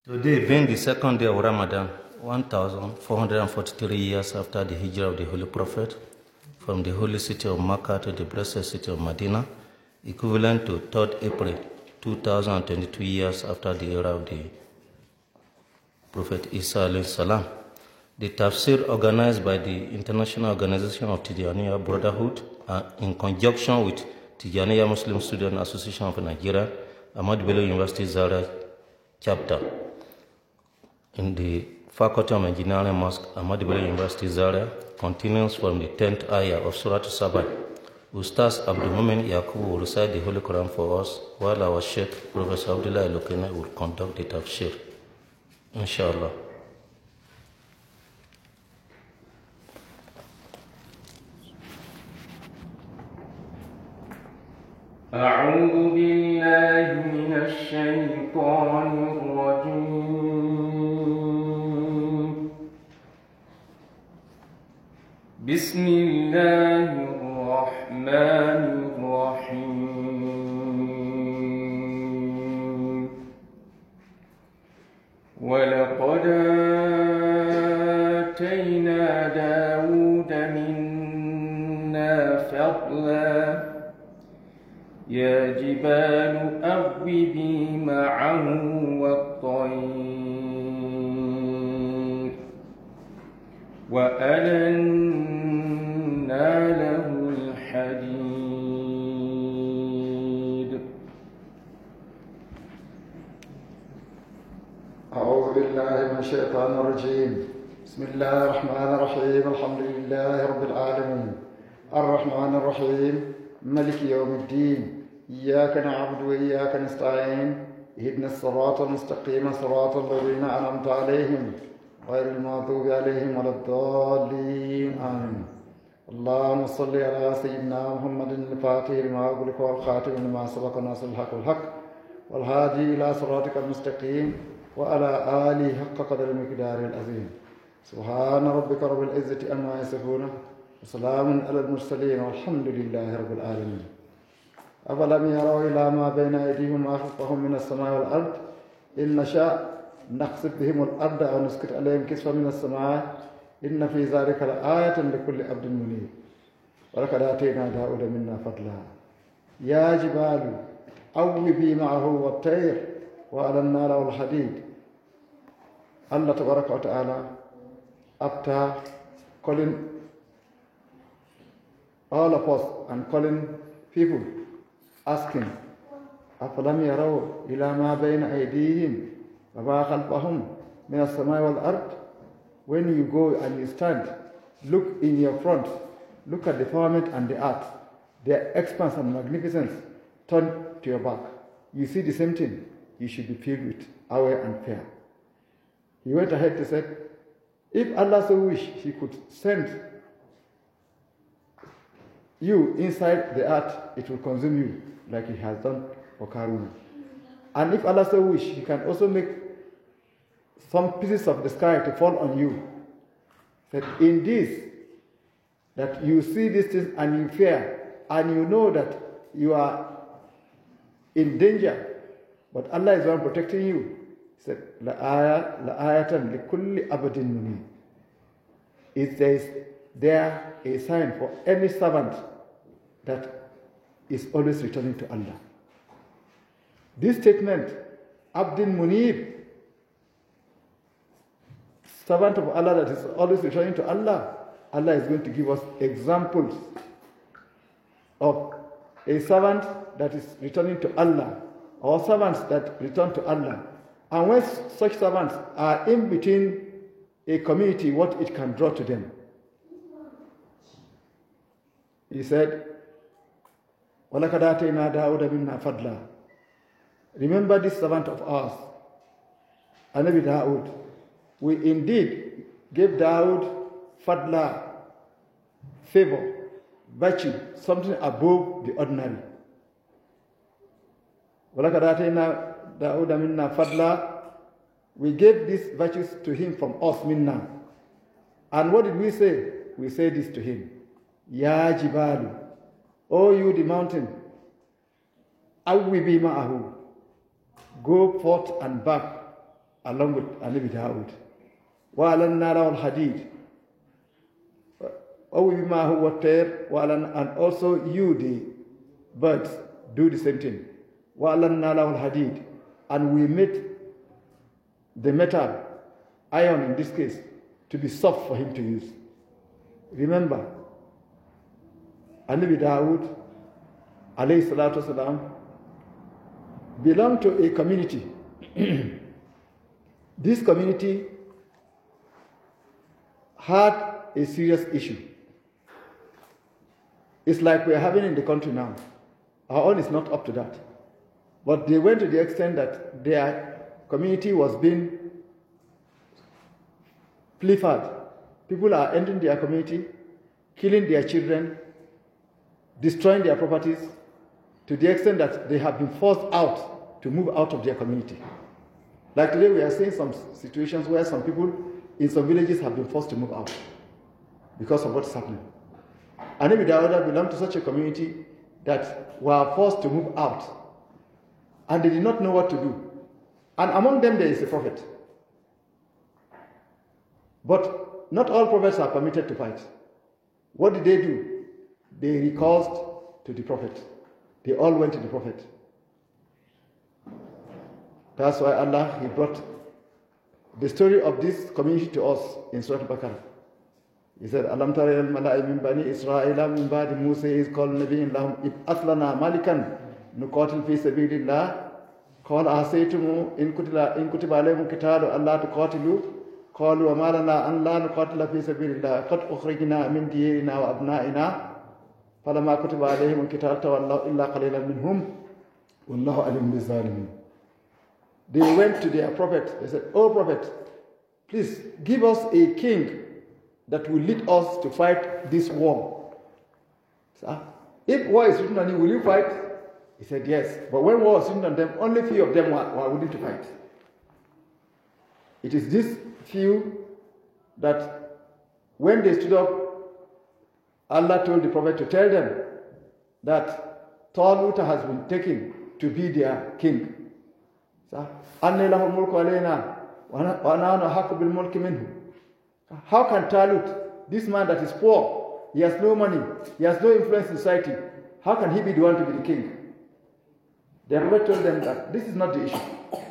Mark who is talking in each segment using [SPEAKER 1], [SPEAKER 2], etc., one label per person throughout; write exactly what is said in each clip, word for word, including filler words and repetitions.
[SPEAKER 1] Today being the second day of Ramadan, one thousand four hundred forty-three years after the hijrah of the Holy Prophet from the holy city of Makkah to the blessed city of Medina, equivalent to third April two thousand twenty-two years after the era of the Prophet Isa alayhi salam. The tafsir organized by the International Organization of Tijaniya Brotherhood uh, in conjunction with Tijaniya Muslim Student Association of Nigeria, Ahmadu Bello University Zaria chapter, in the Faculty of Engineering Mosque, Ahmadu Bello University Zaria, continues from the tenth ayah of Surah Sabah. Ustaz Abdul Mumin Yakubu will recite the Holy Quran for us, while our Sheikh, Professor Abdullah Elokene, will conduct the tafsir. Inshallah.
[SPEAKER 2] أعوذ بالله من الشيطان الرجيم. بسم الله الرحمن الرحيم. ولقد آتينا داود منا فضلا يا جبال أوبي معه والطير وألنا له الحديد.
[SPEAKER 3] أعوذ بالله من الشيطان الرجيم. بسم الله الرحمن الرحيم. الحمد لله رب العالمين الرحمن الرحيم ملك يوم الدين. إياك نعبد وإياك نستعين. اهدنا الصراط المستقيم صراط الذين أنعمت عليهم غير المغضوب عليهم ولا الضالين آمين. اللهم صل على سيدنا محمد الفاتح لما أغلق والخاتم لما سبق ناصر الحق والحق والهادي إلى صراطك المستقيم وعلى آله حق قدر المقدار العظيم. سبحان ربك رب العزة عما يصفون وسلام على المرسلين والحمد لله رب العالمين. أفلم يروا إلى ما بين أيديهم وما خلفهم من السماء والأرض إن نشاء نخسف بهم الأرض أو نسكت عليهم كسفا من السماء إن في ذلك لآية لكل عبد منيب. ولقد آتينا داود منا فضلا يا جبال أوبي معه والطير وألنا له الحديد. Allah Tabaraka wa Ta'ala, after calling all of us and calling people, asking, أَفَلَمْ يَرَوْا إِلَى مَا بَيْنَ أَيْدِيهِمْ وَمَا خَلْفَهُمْ مِنَ السَّمَاءِ وَالْأَرْضِ. When you go and you stand, look in your front, look at the firmament and the earth, their expanse and magnificence, turn to your back. You see the same thing, you should be filled with awe and fear. He went ahead to say, if Allah so wish, He could send you inside the earth, it will consume you like He has done for Karun. And if Allah so wish, He can also make some pieces of the sky to fall on you. That in this, that you see these things and you fear, and you know that you are in danger, but Allah is the one protecting you. He said, لَآيَةً لِكُلِّ أَبَدٍ مُنِيبٍ. Is there is there a sign for any servant that is always returning to Allah. This statement, Abdin Munib, servant of Allah that is always returning to Allah, Allah is going to give us examples of a servant that is returning to Allah, or servants that return to Allah. And when such servants are in between a community, what it can draw to them. He said, وَلَقَدْ آتَيْنَا دَاوُدَ مِنَّا فَضْلًا. Remember this servant of ours, Anabi Dawood. We indeed gave Dawood fadla, favor, virtue, something above the ordinary. وَلَقَدْ آتَيْنَا دَاوُدَ مِنَّا فَضْلًا. We gave these virtues to him from us, minna. And what did we say? We said this to him. Ya Jibalu, O you the mountain, Awwibi ma'ahu, go forth and back, along with Anabi Dawood. وَأَلَنَّا لَهُ الْحَدِيدِ وَبِمَا هُوَ الطَّيْرُ and also you, the birds, do the same thing. وَأَلَنَّا لَهُ الْحَدِيدِ and we made the metal, iron in this case, to be soft for him to use. Remember, Anabi Dawood, alayhi salatu wasalam, belonged to a community. This community had a serious issue. It's like we're having in the country now. Our own is not up to that. But they went to the extent that their community was being pilfered. People are entering their community, killing their children, destroying their properties, to the extent that they have been forced out to move out of their community. Like today, we are seeing some situations where some people in some villages have been forced to move out because of what's happening. And Anabi Dawood belonged to such a community that were forced to move out, and they did not know what to do. And among them there is a prophet. But not all prophets are permitted to fight. What did they do? They recalled to the prophet. They all went to the prophet. That's why Allah, He brought the story of this community to us in Surah Al-Baqarah. He said, Alam tara al-mala'i min bani Isra'ila min ba'di Musa iz qala nabiyyin lahum ib'ath lana malikan nuqatil fi sabilillah qala asaytum in kutiba in kutiba alaykum qitalu alla tuqatilu qalu wa ma lana an la nuqatila fi sabilillah qad ukhrijna min diyarina wa abna'ina falamma kutiba alayhim al-qital tawallaw illa qalilan minhum wallahu alim biz-zalimin. They went to their prophet. They said, "Oh prophet, please give us a king that will lead us to fight this war." So, if war is written on you, will you fight? He said, yes. But when war was written on them, only few of them were, were willing to fight. It is this few that when they stood up, Allah told the prophet to tell them that Talut has been taken to be their king. So, أَنَّ لَهُ الْمُلْكُ عَلَيْنَا وَنَحْنُ أَحَقُّ بِالْمُلْكِ مِنْهُ. How can Talut, this man that is poor, he has no money, he has no influence in society, how can he be the one to be the king? The prophet told them that this is not the issue.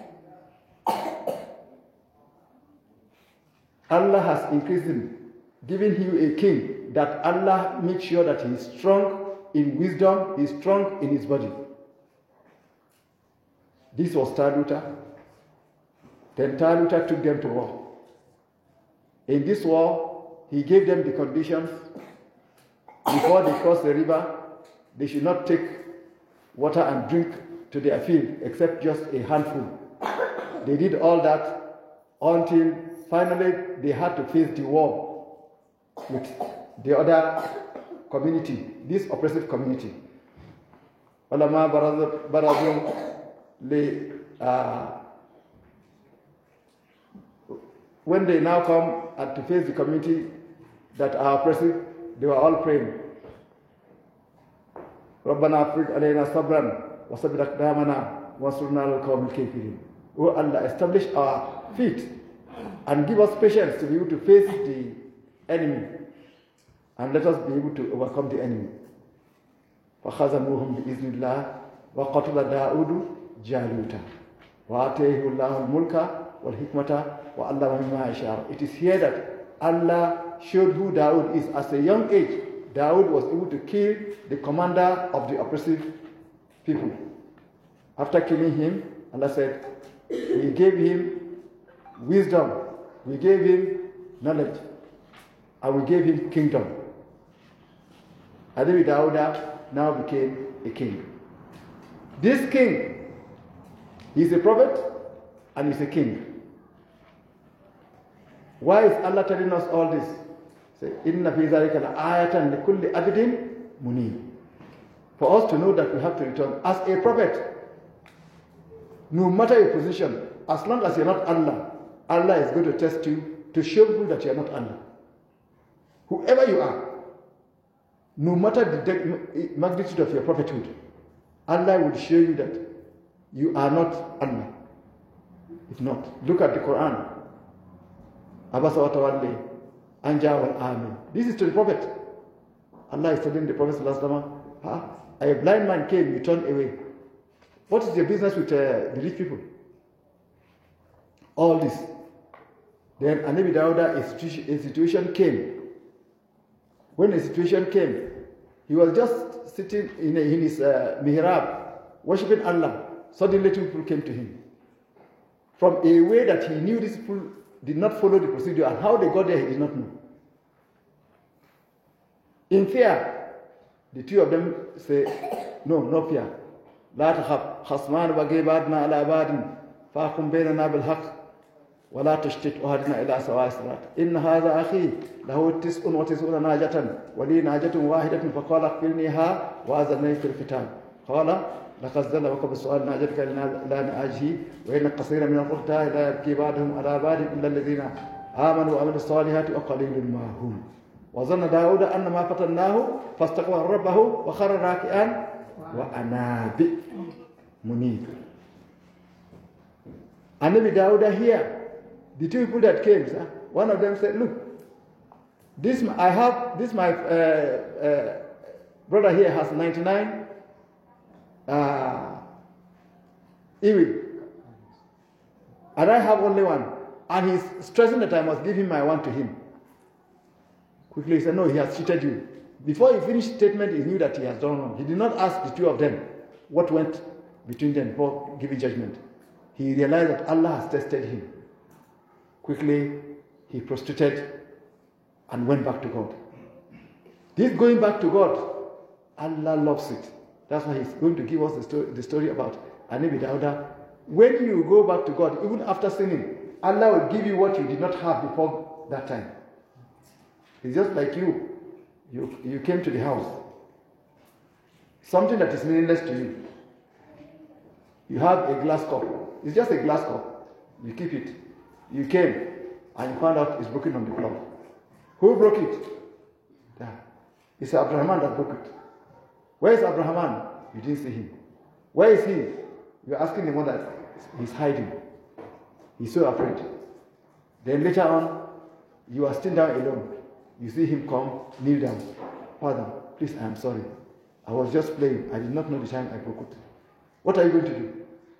[SPEAKER 3] Allah has increased him, given him a king, that Allah makes sure that he is strong in wisdom, he is strong in his body. This was Taluta. Then Taluta took them to war. In this war, he gave them the conditions. Before they cross the river, they should not take water and drink to their field, except just a handful. They did all that until finally they had to face the war with the other community, this oppressive community. Ulama barazum le when they now come and to face the community that are oppressive, they were all praying. رَبَّنَا أَفْرِغْ عَلَيْنَا صَبْرًا وَثَبِّتْ أَقْدَامَنَا وَانصُرْنَا عَلَى الْقَوْمِ الْكَافِرِينَ. Oh Allah, establish our feet and give us patience to be able to face the enemy, and let us be able to overcome the enemy. فَخَزَمُوهُمْ بِإِذْنِ اللَّهِ وَقَتَلَ دَاوُدُ جَالُوتَ وَآتَيْهُ اللَّهُ الْمُلْكَ وَالْحِكْمَةَ وَعَلَّمَهُ مِمَّا يَشَاءُ. It is here that Allah showed who Dawood is. At a young age, Dawood was able to kill the commander of the oppressive people. After killing him, Allah said, we gave him wisdom, we gave him knowledge, and we gave him kingdom. Anabi Dawood now became a king. This king, he is a prophet and he's a king. Why is Allah telling us all this? Say, Inna fi dhalika la'ayatan likulli abidin munib. For us to know that we have to return. As a prophet, no matter your position, as long as you're not Allah, Allah is going to test you to show you that you're not Allah. Whoever you are, no matter the magnitude of your prophethood, Allah will show you that you are not Allah. If not, look at the Quran. Abasa wa tawalli an ja'al amin. This is to the Prophet. Allah is telling the Prophet sallallahu alaihi wasallam, huh? A blind man came, you turned away. What is your business with uh, the rich people? All this. Then Anabi Dawuda, a situation came. When a situation came, he was just sitting in, a, in his uh, mihrab, worshipping Allah. Suddenly two people came to him. From a way that he knew these people did not follow the procedure, and how they got there he did not know. In fear, the two of them say, no, no fear. لا تخف خصمان بغي بعضنا على بعض فاحكم بيننا بالحق ولا تشتت أهدنا إلى سواء الصراط إن هذا أخي له تسع وتسعون ناجة ولي ناجة واحدة فقال اكفلنيها وأذنني في القتال قال لقد ظلمك بسؤال ناجتك إلى نعاجه وإن كثيرا من الخلطاء لا يبكي بعضهم على بعض إلا الذين آمنوا وعملوا الصالحات وقليل ما هم وظن داود أن ما فتناه فاستغفر ربه وخر راكعا وأناب منيب. Anabi Dawuda here, the two people that came, sir, one of them said, look, this I have, this my uh, uh, brother here has ninety-nine uh, iwi, and I have only one, and he's stressing that I must give him my one to him. Quickly he said, no, he has cheated you. Before he finished statement, he knew that he has done wrong. He did not ask the two of them what went between them before giving judgment. He realized that Allah has tested him. Quickly, he prostrated and went back to God. This going back to God, Allah loves it. That's why he's going to give us the story, the story about Anabi Dawuda. When you go back to God, even after sinning, Allah will give you what you did not have before that time. It's just like you. You, you came to the house. Something that is meaningless to you. You have a glass cup. It's just a glass cup. You keep it. You came and you found out it's broken on the floor. Who broke it? Yeah. It's Abraham that broke it. Where is Abraham? You didn't see him. Where is he? You're asking the one that he's hiding. He's so afraid. Then later on, you are still down alone. You see him come, kneel down. Father, please, I am sorry. I was just playing. I did not know the time I broke it. What are you going to do?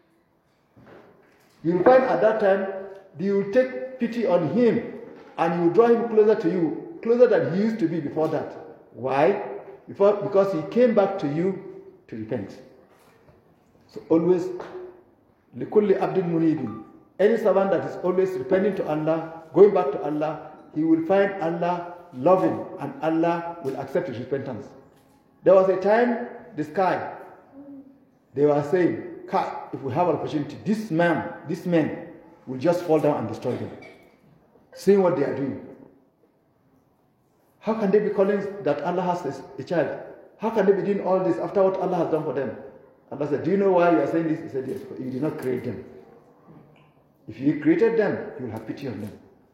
[SPEAKER 3] You will find at that time, you will take pity on him and you will draw him closer to you, closer than he used to be before that. Why? Before, because he came back to you to repent. So always, لِكُلِّ عَبْدٍ مُنِيبٍ. Any servant that is always repenting to Allah, going back to Allah, he will find Allah loving and Allah will accept his repentance. There was a time, the sky, they were saying, if we have an opportunity, this man, this man will just fall down and destroy them. Seeing what they are doing. How can they be calling that Allah has a child? How can they be doing all this after what Allah has done for them? Allah said, do you know why you are saying this? He said, yes, you did not create them. If you created them, you will have pity on them.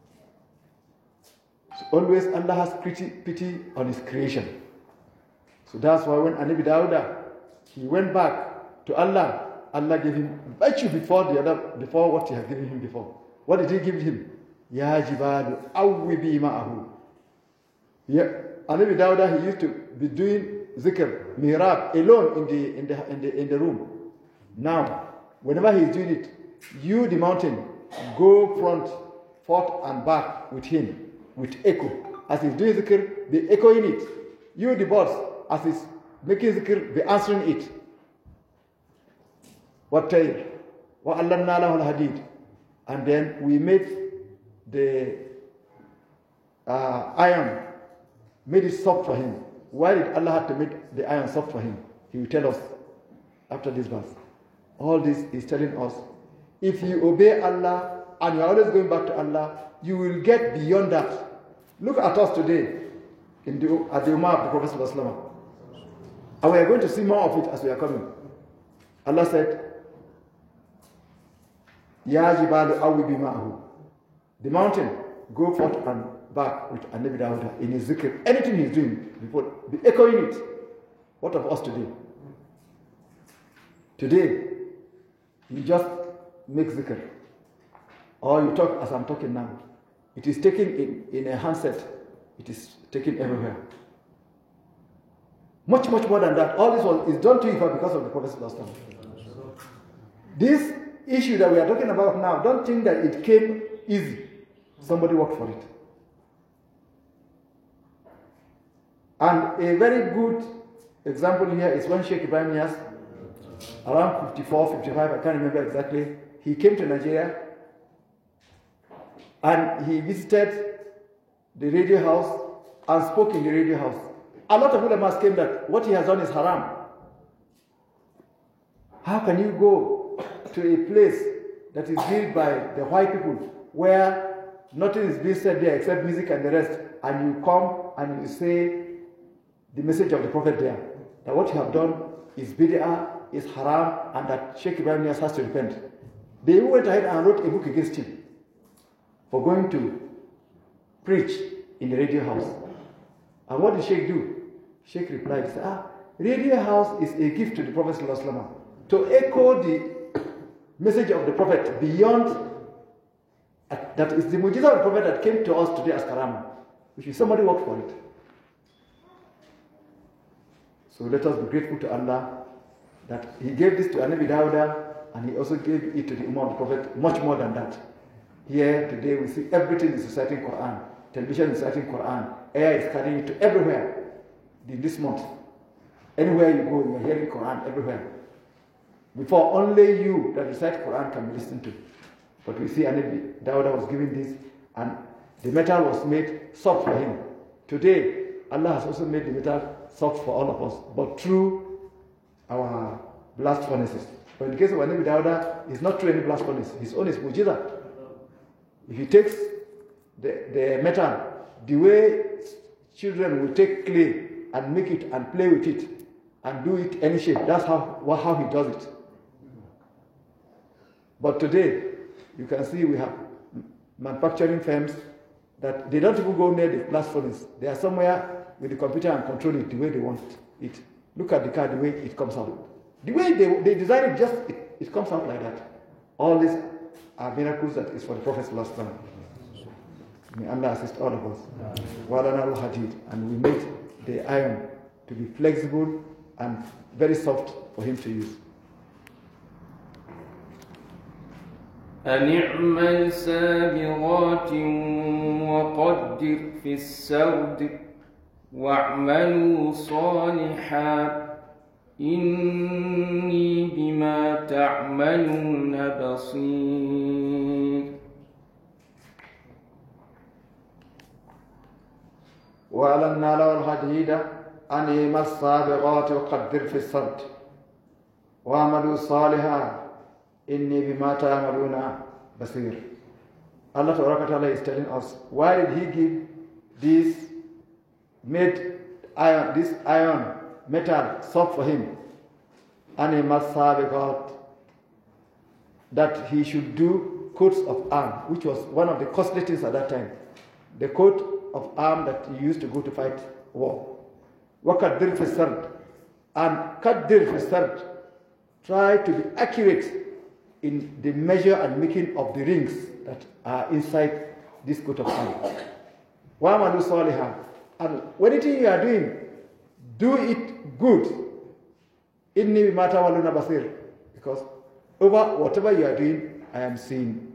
[SPEAKER 3] So always Allah has pity, pity on his creation. So that's why when Anabi Dawuda, he went back to Allah, Allah gave him virtue before the other, before what he had given him before. What did he give him? Ya jibalu awwibi ma'ahu. Yeah, Anabi Dawuda, he used to be doing zikr, mihrab, alone in the in the in the in the room. Now, whenever he is doing it, you the mountain, go front, forth and back with him, with echo. As he's doing zikr, be echoing it. You the birds, as he's making zikr, be answering it. What tail? وَعَلَّمْنَا لَهُ الْحَدِيدِ. And then we made the uh, iron, made it soft for him. Why did Allah have to make the iron soft for him? He will tell us after this verse. All this is telling us, if you obey Allah and you are always going back to Allah, you will get beyond that. Look at us today in the, at the Ummah of the Prophet ﷺ. And we are going to see more of it as we are coming. Allah said, Ya jibalu awwibi ma'ahu. The mountain, go forth and back with Anabi Dawuda in his zikr. Anything he's doing, before, be echoing it. What of us today? Today, you just make zikr. Or you talk as I'm talking now. It is taken in, in a handset. It is taken everywhere. Much, much more than that. All this was, is done to you because of the Prophet's last time. This issue that we are talking about now, don't think that it came easy. Somebody worked for it. And a very good example here is when Sheikh Ibrahim Niasse, around fifty-four, fifty-five, I can't remember exactly, he came to Nigeria and he visited the radio house and spoke in the radio house. A lot of ulama came that what he has done is haram. How can you go to a place that is built by the white people where nothing is being said there except music and the rest, and you come and you say the message of the Prophet there, that what you have done is bid'ah, is haram, and that Sheikh Ibrahim Niasse has to repent. They went ahead and wrote a book against him for going to preach in the radio house. And what did Sheikh do? Sheikh replied, he said, ah, radio house is a gift to the Prophet ﷺ to echo the message of the Prophet beyond, uh, that is the mujiza of the Prophet that came to us today as karama, which is somebody worked for it. So let us be grateful to Allah that He gave this to Anabi Dawuda, and He also gave it to the Ummah of the Prophet, much more than that. Here today we see everything is reciting Quran, television is reciting Quran, air is carrying it to everywhere. In this month, anywhere you go, you are hearing Quran everywhere. Before, only you that recite Quran can be listened to. But we see Anabi Dawuda was given this, and the metal was made soft for him. Today, Allah has also made the metal soft for all of us, but through our blast furnaces. But in the case of Anabi Dawuda, it's not through any blast furnace. His own is mujiza. If he takes the, the metal, the way children will take clay and make it and play with it and do it any shape, that's how, how he does it. But today, you can see we have manufacturing firms that they don't even go near the blast furnace. They are somewhere with the computer and control it the way they want it. Look at the car, the way it comes out. The way they, they design it, just it, it comes out like that. All these are miracles that is for the Prophet's last time. May Allah assist all of us. Walana al-Hadid, and we made the iron to be flexible and very soft for him to use.
[SPEAKER 2] أن اعمل سابغات وقدر في السرد واعملوا صالحا إني بما تعملون بصير.
[SPEAKER 3] وألنا له الحديد أن يعمل السابغات وقدر في السرد واعملوا صالحا إني بما تعملون بصير. Allah Ta'ala is telling us, why did He give this made iron, this iron metal soft for him, and a masabiqat, that he should do coats of arms, which was one of the costly things at that time. The coat of arms that he used to go to fight war. وَقَدِّرْ فِي السَّرْدِ, and قَدِّرْ فِي السَّرْدِ, try to be accurate in the measure and making of the rings that are inside this coat of arms. وَعَمَلُوا صَالِحًا, and anything you are doing, do it good. إِنِّي بِمَا تَعْمَلُونَ بَصِيرٌ, because over whatever you are doing, I am seeing.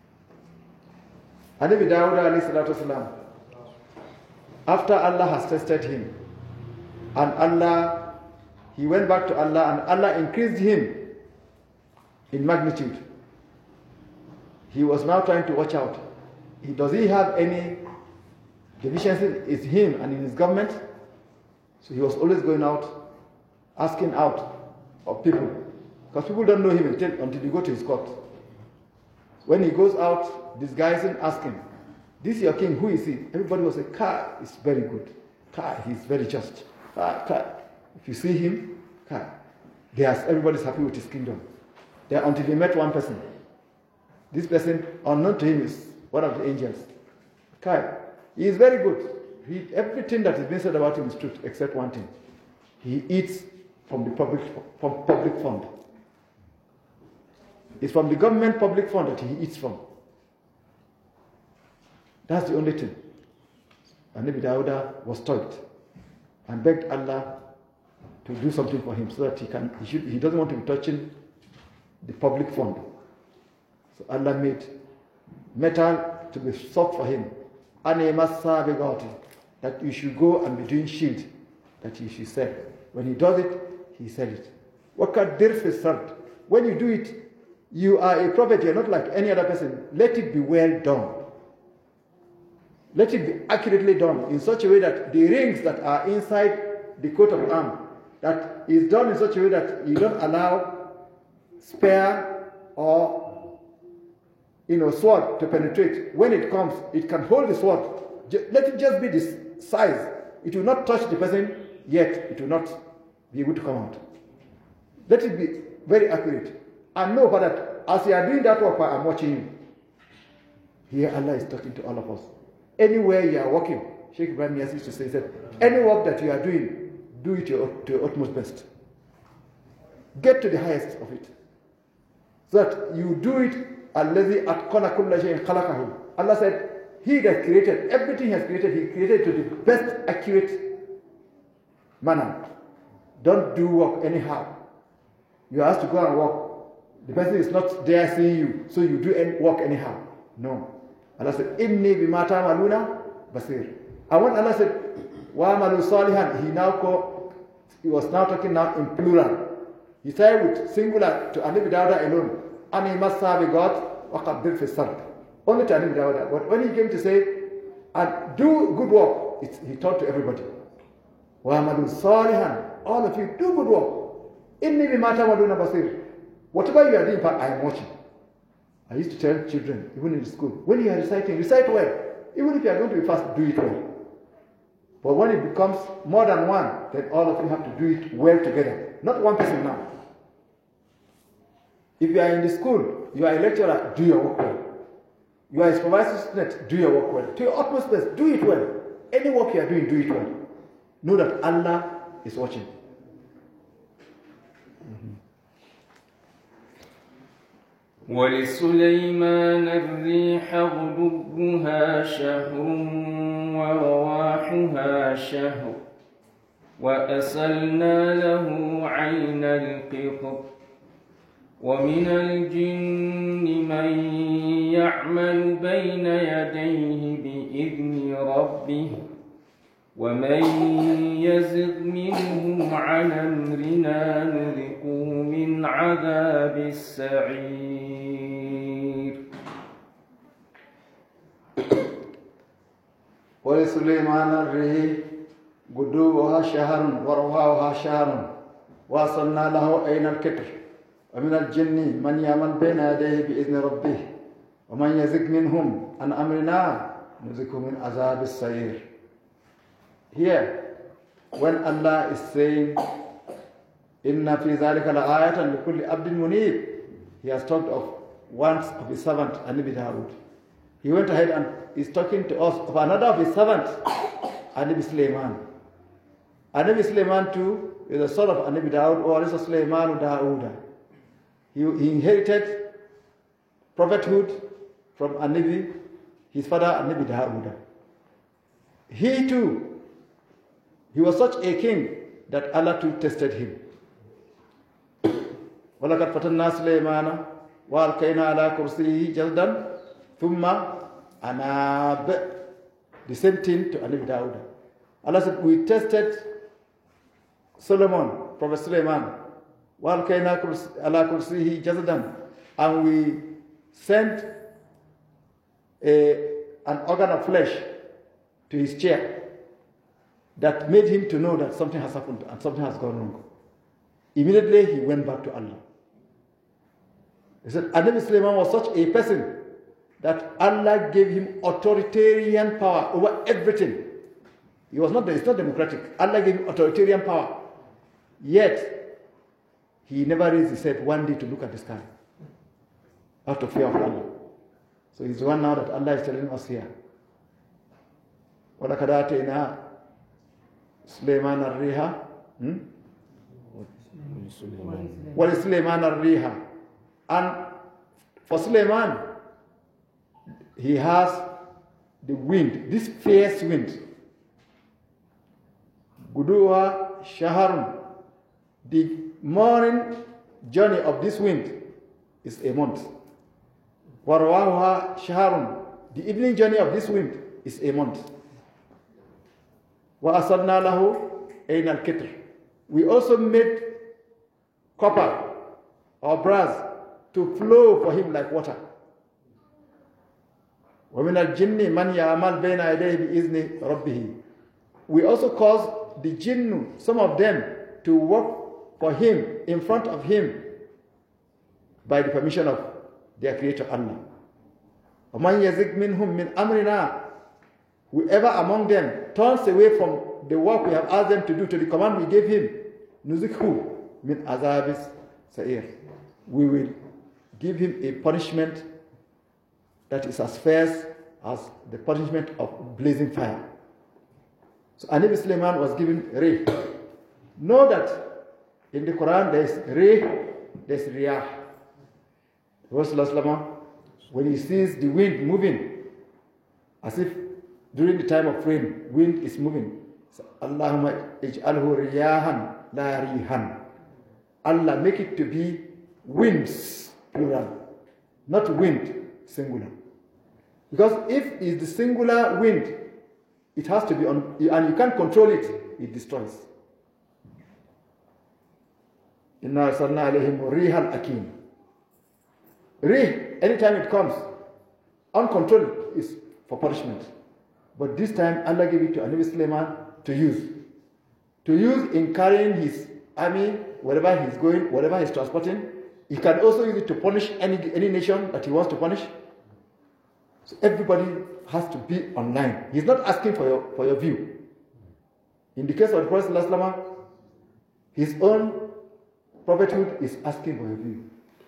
[SPEAKER 3] Anabi Dawud alayhi salatu wasalam, after Allah has tested him, and Allah, he went back to Allah, and Allah increased him in magnitude. He was now trying to watch out. He, does he have any deficiency in him and in his government? So he was always going out, asking out of people, because people don't know him until, until you go to his court. When he goes out, disguising, asking, this is your king, who is he? Everybody will say, Kai is very good. Kai, he's very just. Kai, Kai. If you see him, Kai. There's, everybody's happy with his kingdom. There, until they met one person. This person, unknown to him, is one of the angels. Kai, he is very good. He, everything that is being said about him is truth, except one thing. He eats from the public, from public fund. It's from the government public fund that he eats from. That's the only thing. And Nabi Dawuda was touched and begged Allah to do something for him so that he can he, should, he doesn't want to be touching the public fund. So Allah made metal to be sought for him. That you should go and be doing shield, that you should sell. When he does it, he sells it. When you do it, you are a prophet, you're not like any other person. Let it be well done. Let it be accurately done in such a way that the rings that are inside the coat of arms, that is done in such a way that you don't allow spear or you know sword to penetrate. When it comes, it can hold the sword. Let it just be this size. It will not touch the person, yet it will not be able to come out. Let it be very accurate. And know that as you are doing that work, I am watching you. Here Allah is talking to all of us. Anywhere you are working, Sheikh Ibrahim Yas used to say, he said, any work that you are doing, do it to your, to your utmost best. Get to the highest of it. So that you do it, الَّذِي أَتْقَنَ كُلَّ شَيْءٍ خَلَقَهُ. Allah said, he that created, everything he has created, he created to the best accurate manner. Don't do work anyhow. You are asked to go and work. The person is not there seeing you, so you do any work anyhow. No. Allah said, Inni bima ta'maluna basir. And when Allah said, Wa amalu salihan, he now called, he was now talking now in plural. He said with singular to Anabi Dawuda alone, Ani massa bi God wa qabdir fi sard. Only to Anabi Dawuda. But when he came to say, and do good work, it's, he taught to everybody. Wa amalu salihan. All of you do good work. Inni bima ta'maluna basir. Whatever you are doing, I am watching. I used to tell children, even in school, when you are reciting, recite well. Even if you are going to be fast, do it well. But when it becomes more than one, then all of you have to do it well together. Not one person now. If you are in the school, you are a lecturer, do your work well. You are a supervisor student, do your work well. To your utmost best, do it well. Any work you are doing, do it well. Know that Allah is watching. Mm-hmm.
[SPEAKER 2] ولسليمان الريح غدوها شهر ورواحها شهر وأسلنا له عين القطر ومن الجن من يعمل بين يديه بإذن ربه ومن يزغ منهم عن أمرنا نذقه من عذاب السعير.
[SPEAKER 3] ولسليمان الريح غدوها شهر ورواحها شهر وأصلنا له عين القطر ومن الجن من يعمل بين يديه بإذن ربه ومن يزغ منهم عن أمرنا نذقه من عذاب السعير. Here, when Allah is saying, Inna fi zalika la'ayatan likulli abdin munib, He has talked of once of His servant, Anabi Dawud. He went ahead and is talking to us of another of His servants, Anabi Sulaiman. Anabi Sulaiman too is the son of Anabi Dawud, or is a Sulaiman Dawuda. He, he inherited prophethood from Anabi, his father Anabi Dawuda. He too, he was such a king that Allah too tested him. وَلَقَدْ فَتَنَّا سُلَيْمَانَ وَأَلْقَيْنَا عَلَى كُرْسِيِّهِ جَسَدًا ثُمَّ أَنَابَ. The same thing to Anabi Dawud. Allah said, we tested Solomon, Prophet Sulaiman, وَأَلْقَيْنَا عَلَى كُرْسِيِّهِ جَسَدًا, and we sent a, an organ of flesh to his chair that made him to know that something has happened and something has gone wrong. Immediately he went back to Allah. He said, Anabi Sulaiman was such a person that Allah gave him authoritarian power over everything. He was not, it's not democratic. Allah gave him authoritarian power. Yet, he never raised his head one day to look at the sky out of fear of Allah. So he's the one now that Allah is telling us here. وَلَقَدْ آتَيْنَا سُلَيْمَانَ الرِّيحَ وَلِسُلَيْمَانَ الرِّيحَ. And for Sulaiman, he has the wind, this fierce wind. Guduha shaharun. The morning journey of this wind is a month. Warwaha shaharun. The evening journey of this wind is a month. Wa asadna lahu ayn al-kitr. We also made copper or brass to flow for him like water. وَمِنَ الْجِنِّ مَنْ يَعْمَلْ بَيْنَ يَدَيْهِ بِإِذْنِ رَبِّهِ. We also caused the jinnu, some of them, to work for him, in front of him, by the permission of their creator Allah. وَمَنْ يَزِغْ مِنْهُمْ مِنْ أَمْرِنَا. Whoever among them turns away from the work we have asked them to do, to the command we gave him, نُزِكْهُ مِنْ عَذَابِ السَّعِيرِ. We will give him a punishment that is as fierce as the punishment of blazing fire. So Anabi Sulaiman was given Rih. Know that in the Quran there is Rih, there is Riyah. Rasulullah, when he sees the wind moving, as if during the time of rain, wind is moving. So, Allahumma ij'alhu riyahan la rihan. Allah, make it to be winds, plural, not wind, singular. Because if it's the singular wind, it has to be on, and you can't control it, it destroys. Inna arsalna alayhim rihan akim. Rih, anytime it comes, uncontrolled is for punishment. But this time, Allah gave it to Anabi Sulaiman to use. To use in carrying his army, wherever he's going, whatever he's transporting. He can also use it to punish any, any nation that he wants to punish. So everybody has to be online. He's not asking for your, for your view. In the case of the Prophet ﷺ, his own prophethood is asking for your view.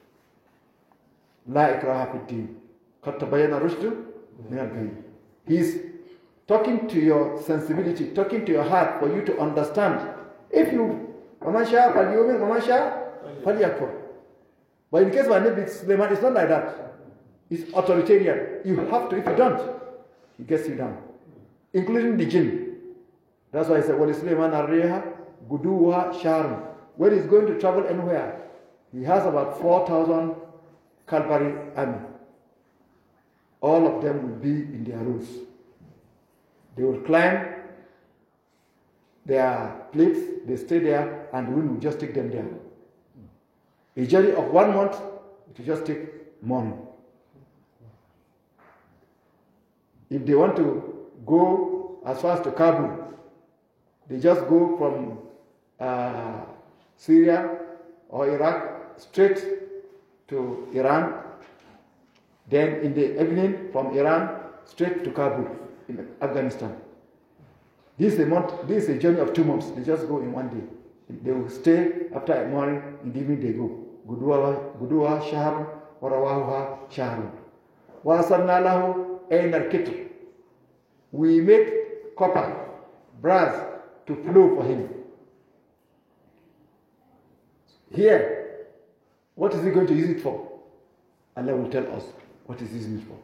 [SPEAKER 3] La ikraha fid din. Qad tabayyana rushdu min al-ghayy. He's talking to your sensibility, talking to your heart for you to understand. If you, وَمَنْ شَاءَ فَلْيُؤْمِنْ وَمَنْ شَاءَ فَلْيَكْفُرْ. But in the case of Anabi Sulaiman, it's not like that. It's authoritarian. You have to, if you don't, he gets you down. Including the jinn. That's why I said, وَلِ سُلَيْمَانَ الرِّيحَ غُدُوُّهَا شَهْرٌ. When he's going to travel anywhere, he has about four thousand cavalry army. All of them will be in their rows. They will climb their cliffs, they stay there, and the wind will just take them there. A journey of one month, it will just take morning. If they want to go as far as to Kabul, they just go from uh, Syria or Iraq straight to Iran. Then in the evening, from Iran straight to Kabul in Afghanistan. This is a month. This is a journey of two months. They just go in one day. They will stay after a morning. In the evening they go. Guduwa shahr wa rawahuha shahr. Wa asalna lahu ayn al-kitr. We make copper, brass to flow for him. Here, what is he going to use it for? Allah will tell us what is he using it for.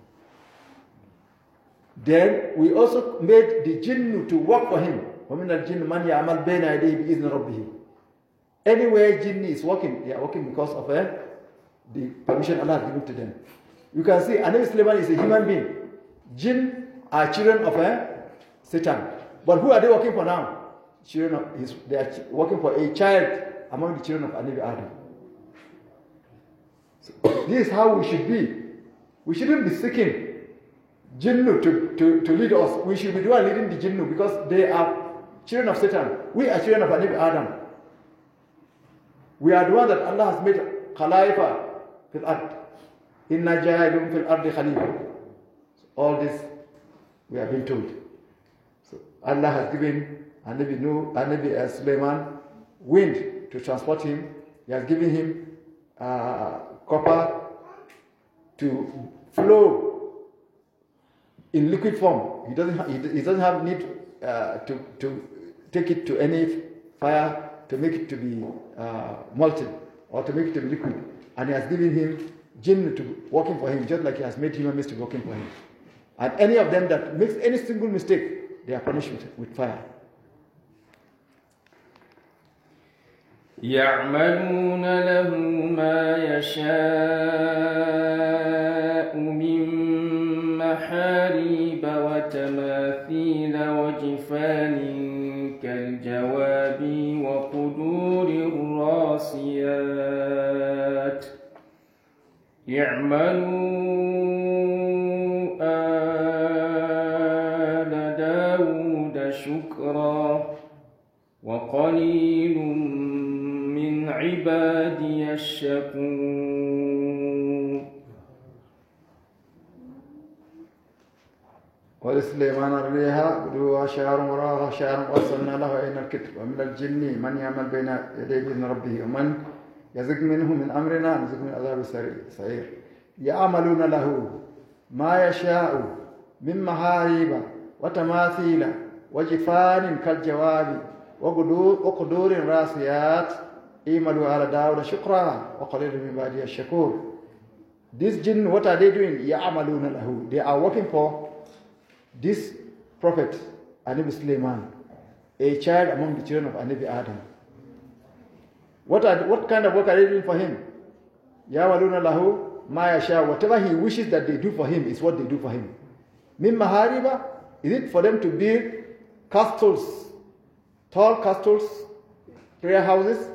[SPEAKER 3] Then we also made the jinnu to work for him. وَمِنَ الْجِنِّ مَنْ يَعْمَلْ بَيْنَ يَدَيْهِ بِإِذْنِ رَبِّهِ. Anywhere jinni is working, they are working because of uh, the permission Allah has given to them. You can see Anabi Sulaiman is a human being. Jinn are children of uh, Satan. But who are they working for now? Children of his, they are working for a child among the children of Anabi Adam. So, this is how we should be. We shouldn't be seeking jinnu to, to, to lead us. We should be the one leading the jinnu because they are children of Satan. We are children of Anabi Adam. We are the one that Allah has made Khalaifa fil ard. Inna ja'ilum fil ardi khalifa. All this we have been told. So Allah has given Anabi Nuh, Anabi uh, Sulaiman wind to transport him. He has given him uh, copper to flow in liquid form. He doesn't ha- he doesn't have need uh, to to take it to any fire to make it to be uh, molten or to make it to be liquid. And he has given him jinn to be working for him, just like he has made human beings to be working for him. And any of them that makes any single mistake, they are punished with, with fire.
[SPEAKER 2] يعملون له ما يشاء من محاريب وتماثيل وجفان كالجواب وقدور الراسيات اعملوا آل داود شكرا وقليل من عبادي الشكور.
[SPEAKER 3] ولسليمان الريح غدوها شهر وراها شهر وارسلنا له عين الكتب ومن الجن من يعمل بين يديه باذن ربه ومن يزغ منه من امرنا نزغ من عذاب السعير. يعملون له ما يشاء من محاريب وتماثيل وجفان كالجواب وقدور راسيات اعملوا على داود شكرا وقليل من عبادي الشكور. This jinn, what are they doing? يعملون له. They are working for this prophet, Anabi Sulaiman, a child among the children of Anabi Adam. What, are, what kind of work are they doing for him? يعملون له ما يشاء. Whatever he wishes that they do for him is what they do for him. Min mahariba, is it for them to build castles, tall castles, prayer houses?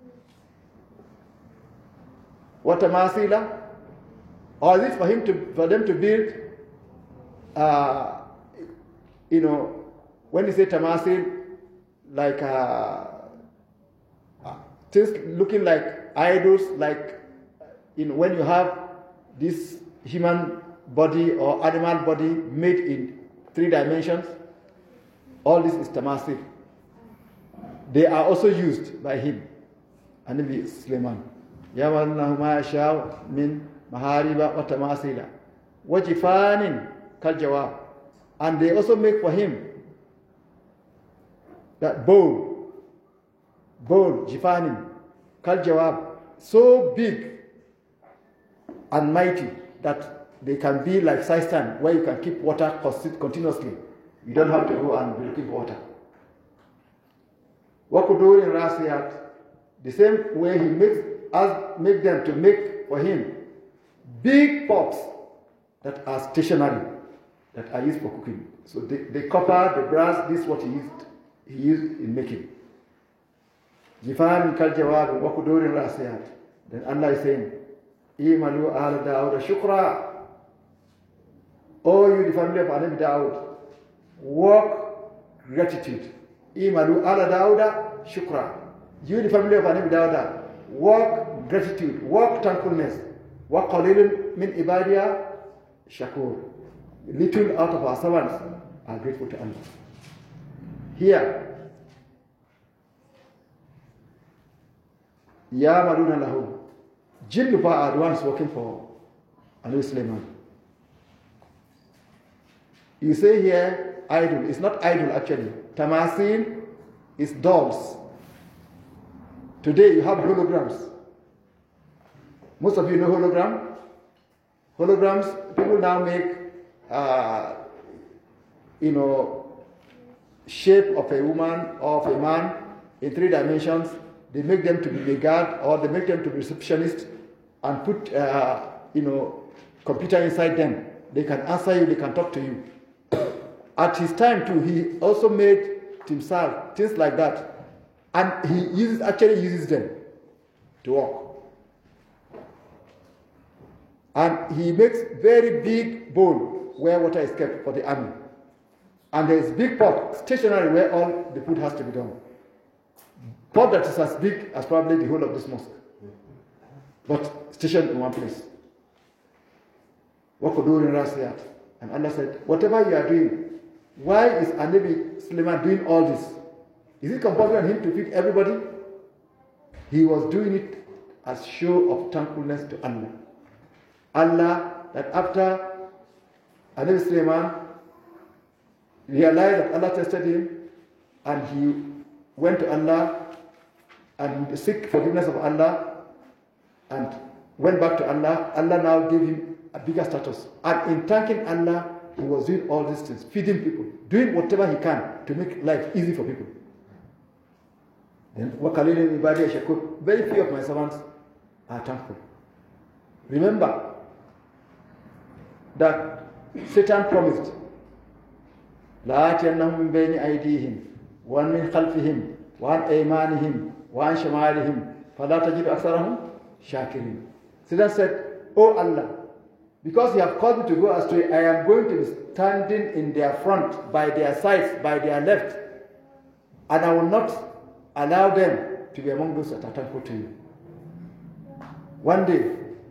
[SPEAKER 3] What a masila? Or is it for him to for them to build uh, you know, when you say tamasil, like uh, things looking like idols, like in when you have this human body or animal body made in three dimensions, all this is tamasil. They are also used by him, Anabi Sulaiman. يَوَلْنَهُ مَا يَشَاءُ مِنْ مَحَارِبَ وَتَمَاثِيلَ وَجِفَانٍ كَالْجَوَابِ. And they also make for him that bowl, bowl, jifanim, kaljawab, so big and mighty that they can be like cistern where you can keep water continuously. You don't have to go and be looking for water. Wakudurin rasiyat, the same way he makes us make them to make for him big pots that are stationary, that are used for cooking. So the, the copper, the brass, this is what he used, he used in making. Jifan kal jawab wa kudurin rasiyat. Then Allah is saying, Imalu ala Dawud shukra. Oh, you the family of Anabi Dawud, work gratitude. Imalu ala Dawud shukra. You the family of Anabi Dawud, work gratitude, work thankfulness. Wa qalilun min ibadiya shakur. Little out of our servants are grateful to Allah. Here, Ya Maruna Lahu, Jinnufa are the ones working for Anabi Sulaiman. You say here, idol. It's not idol actually. Tamasil is dolls. Today you have holograms. Most of you know hologram. Holograms, people now make Uh, you know, shape of a woman or of a man in three dimensions. They make them to be the guard, or they make them to be receptionist, and put uh, you know, computer inside them. They can answer you, they can talk to you. At his time too, he also made himself things like that, and he uses actually uses them to work. And he makes very big bowl where water is kept for the army. And there is big pot, stationary, where all the food has to be done. Pot that is as big as probably the whole of this mosque. But stationed in one place. What could do in Rasiyat? And Allah said, whatever you are doing, why is Anabi Sulaiman doing all this? Is it compulsory on him to feed everybody? He was doing it as show of thankfulness to Allah. Allah, that after Anabi Sulaiman realized that Allah tested him, and he went to Allah and seek forgiveness of Allah and went back to Allah. Allah now gave him a bigger status. And in thanking Allah, he was doing all these things, feeding people, doing whatever he can to make life easy for people. Then, وَقَلِيلٍ ibadiya shakur. Very few of my servants are thankful. Remember that Satan promised, لَآتِيَنَّهُمْ مِنْ بَيْنِ أَيْدِيهِمْ وَمِنْ مِنْ خَلْفِهِمْ وَعَنْ أَيْمَانِهِمْ وَعَنْ شَمَائِلِهِمْ فَلَا تَجِدُ أَكْثَرَهُمْ شَاكِرِينَ. Satan said, "Oh Allah, because you have caused me to go astray, I am going to be standing in their front, by their sides, by their left, and I will not allow them to be among those that are thankful to you." One day,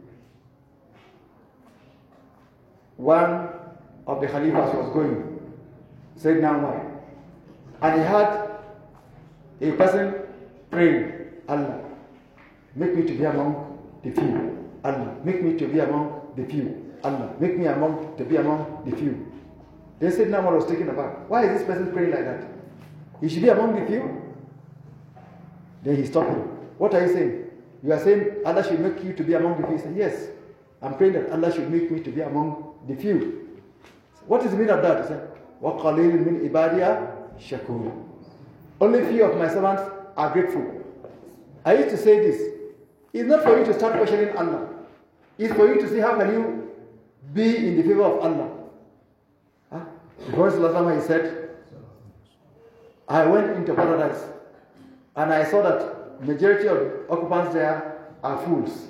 [SPEAKER 3] one of the Khalifas was going, said Umar, and he had a person praying, "Allah, make me to be among the few. Allah, make me to be among the few. Allah, make me among to be among the few." Then said Umar was taken aback. Why is this person praying like that? He should be among the few. Then he stopped him. What are you saying? You are saying Allah should make you to be among the few. He said, "Yes, I'm praying that Allah should make me to be among the few." What is the meaning of that? He said, وَقَلِيلٍ مِنْ إِبَادِيَ shakur. Only few of my servants are grateful. I used to say this. It's not for you to start questioning Allah. It's for you to see how can you be in the favor of Allah. Huh? The Prophet he said, "I went into paradise and I saw that majority of the occupants there are fools.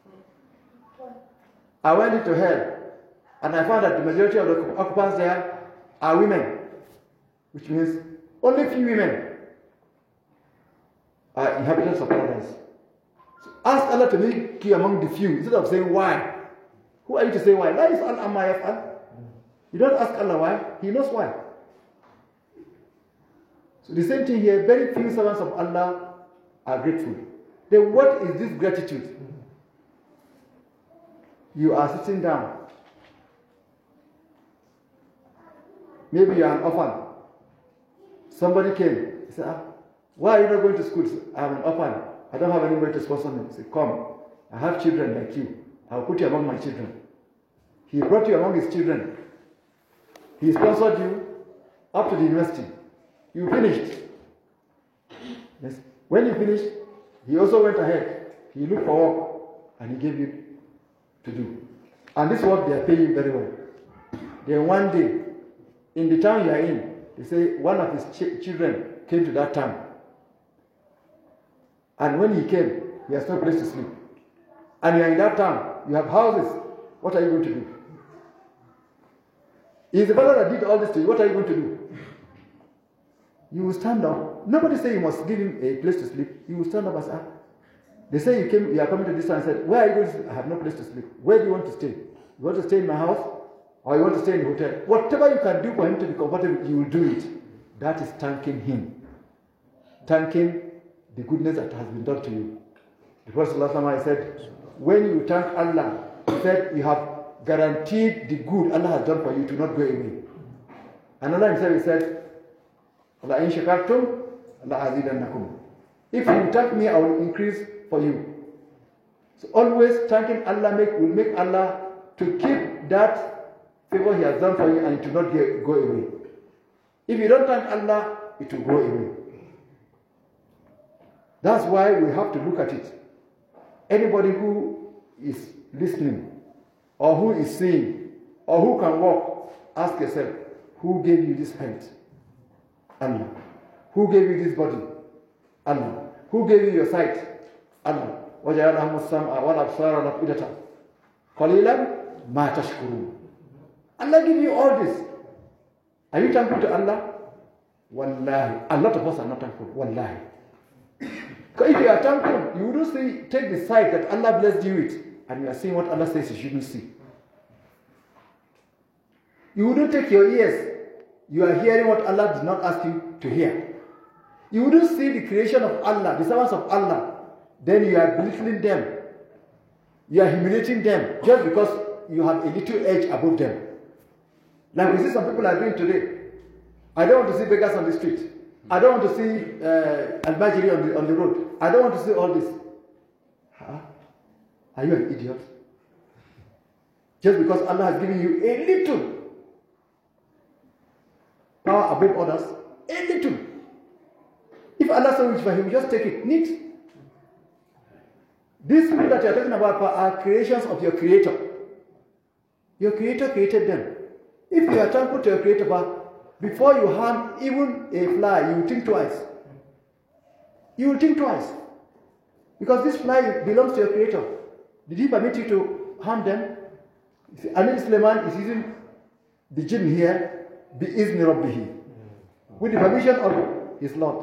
[SPEAKER 3] I went into hell and I found that the majority of the occupants there are women, which means only few women are inhabitants of paradise. So ask Allah to make you among the few instead of saying why. Who are you to say why? La yus'al amma yaf'al. You don't ask Allah why, He knows why. So the same thing here, very few servants of Allah are grateful. Then what is this gratitude? You are sitting down. Maybe you are an orphan. Somebody came. He said, ah, "Why are you not going to school?" Said, "I am an orphan. I don't have anybody to sponsor me." He said, "Come. I have children like you. I will put you among my children." He brought you among his children. He sponsored you up to the university. You finished. Yes. When you finished, he also went ahead. He looked for work and he gave you to do. And this work they are paying very well. Then one day, in the town you are in, they say one of his ch- children came to that town. And when he came, he has no place to sleep. And you are in that town, you have houses. What are you going to do? He is the father that did all this to you. What are you going to do? You will stand up. Nobody say you must give him a place to sleep. You will stand up and say, ah. They say you came, you are coming to this town and said, "Where are you going to sleep?" "I have no place to sleep." "Where do you want to stay? You want to stay in my house? Or you want to stay in the hotel?" Whatever you can do for him to be comfortable, you will do it. That is thanking him. Thanking the goodness that has been done to you. The Prophet said, when you thank Allah, he said you have guaranteed the good Allah has done for you to not go away. And Allah himself he said, "La in shakartum la azidannakum." If you thank me, I will increase for you. So always thanking Allah make, will make Allah to keep that favor He has done for you and it will not get, go away. If you don't thank Allah, it will go away. That's why we have to look at it. Anybody who is listening, or who is seeing, or who can walk, ask yourself, who gave you this health? Allah. Who gave you this body? Allah. Who gave you your sight? Allah. وَجَعَلَ لَهُمُ السَّمْعَ وَالْأَبْصَارَ وَالْأَفْئِدَةَ قَلِيلًا مَا تَشْكُرُونَ. Allah give you all this. Are you thankful to Allah? Wallahi. A lot of us are not thankful. Wallahi. Because if you are thankful, you wouldn't see, take the sight that Allah blessed you with, and you are seeing what Allah says you shouldn't see. You wouldn't take your ears. You are hearing what Allah did not ask you to hear. You wouldn't see the creation of Allah, the servants of Allah. Then you are belittling them. You are humiliating them just because you have a little edge above them. Like we see some people are doing today. I don't want to see beggars on the street. I don't want to see uh, al-majiri on the, on the road. I don't want to see all this. Huh? Are you an idiot? Just because Allah has given you a little, power above others? A little. If Allah so wish for him, just take it. Neat. These people that you are talking about are creations of your Creator. Your Creator created them. If you are thankful to your Creator, before you harm even a fly, you will think twice. You will think twice. Because this fly belongs to your Creator. Did He permit you to harm them? Anil Suleiman is using the jinn here, bi-izni rabbihi, with the permission of his Lord.